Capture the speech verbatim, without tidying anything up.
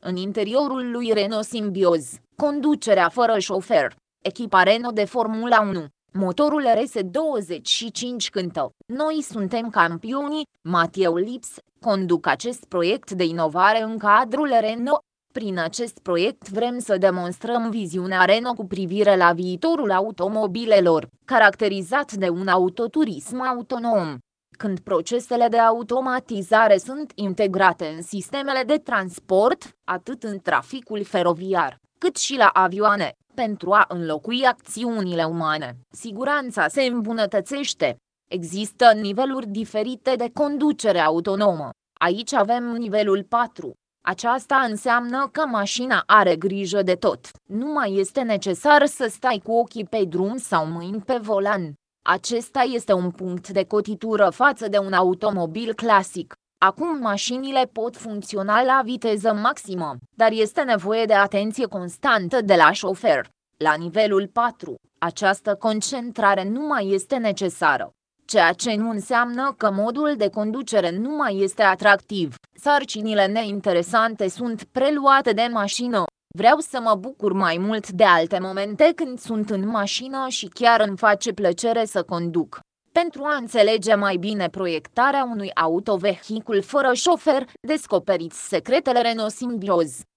În interiorul lui Renault Symbioz, conducerea fără șofer, echipa Renault de Formula unu, motorul R S douăzeci și cinci cântă: "Noi suntem campioni", Mathieu Lips, conduc acest proiect de inovare în cadrul Renault. Prin acest proiect vrem să demonstrăm viziunea Renault cu privire la viitorul automobilelor, caracterizat de un autoturism autonom. Când procesele de automatizare sunt integrate în sistemele de transport, atât în traficul feroviar, cât și la avioane, pentru a înlocui acțiunile umane, siguranța se îmbunătățește. Există niveluri diferite de conducere autonomă. Aici avem nivelul patru. Aceasta înseamnă că mașina are grijă de tot. Nu mai este necesar să stai cu ochii pe drum sau mâini pe volan. Acesta este un punct de cotitură față de un automobil clasic. Acum mașinile pot funcționa la viteză maximă, dar este nevoie de atenție constantă de la șofer. La nivelul patru, această concentrare nu mai este necesară, ceea ce nu înseamnă că modul de conducere nu mai este atractiv. Sarcinile neinteresante sunt preluate de mașină. Vreau să mă bucur mai mult de alte momente când sunt în mașină și chiar îmi face plăcere să conduc. Pentru a înțelege mai bine proiectarea unui autovehicul fără șofer, descoperiți secretele Renault Symbioz.